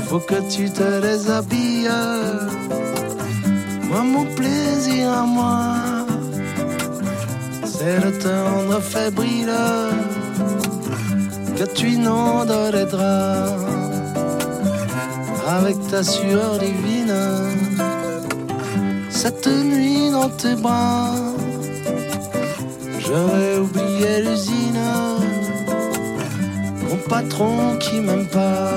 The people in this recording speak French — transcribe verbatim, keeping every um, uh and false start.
faut que tu te déshabilles. Moi, mon plaisir à moi, c'est le tendre fébrile que tu inondes les draps avec ta sueur divine. Cette nuit dans tes bras, j'aurais oublié l'usine, mon patron qui m'aime pas.